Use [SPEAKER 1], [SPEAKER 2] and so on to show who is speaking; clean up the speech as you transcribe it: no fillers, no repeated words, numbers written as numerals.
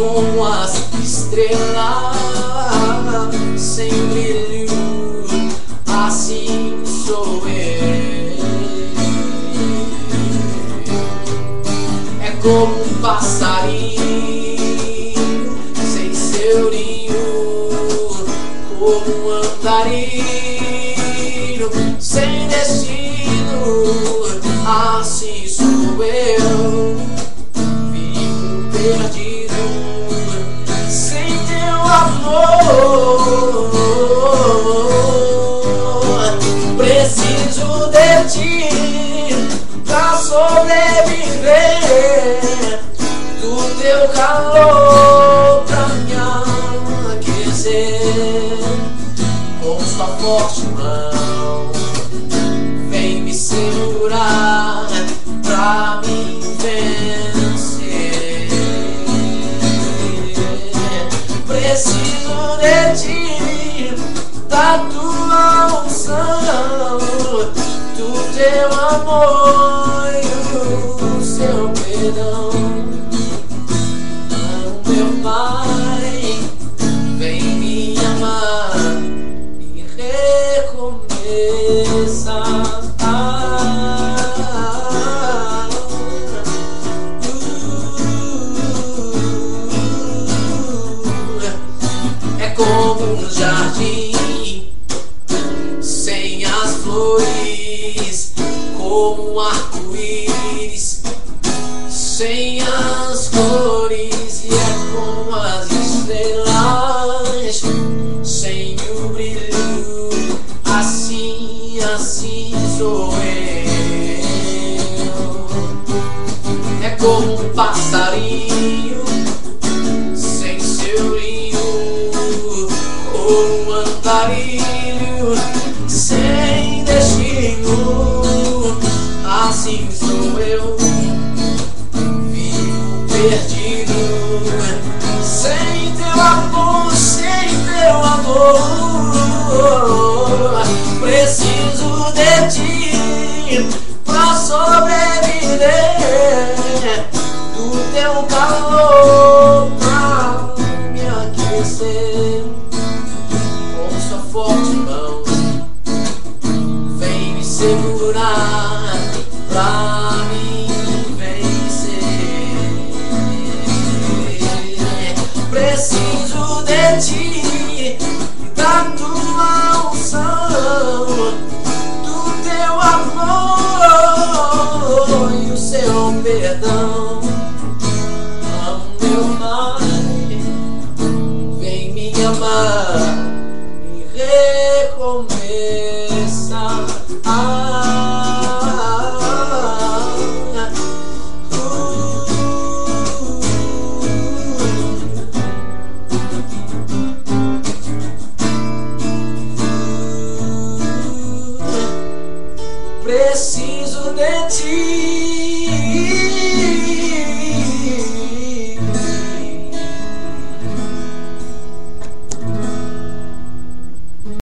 [SPEAKER 1] como as estrelas sem brilho, assim sou eu. É como um passarinho sem seu ninho, como um andarilho sem destino, assim sou eu. Vivo perdido sem teu amor. Preciso de ti pra sobreviver, do teu calor pra me aquecer. Com sua forte mão vem me segurar pra me vencer. Preciso de ti, da tua unção, do teu amor e o seu perdão. Meu Pai, vem me amar e recomeça. É como um jardim sem as flores, como um arco-íris sem as cores, e é como as estrelas sem o brilho, assim, assim sou eu. É como um passarinho sem seu ninho, como um andarilho sem destino, assim sou eu. Vivo perdido sem teu amor, sem teu amor. Preciso de ti pra sobreviver, do teu calor pra me aquecer. Com sua forte mão vem me segurar pra me vencer. Preciso de ti, da tua unção, do teu amor e o seu perdão. Meu Pai, vem me amar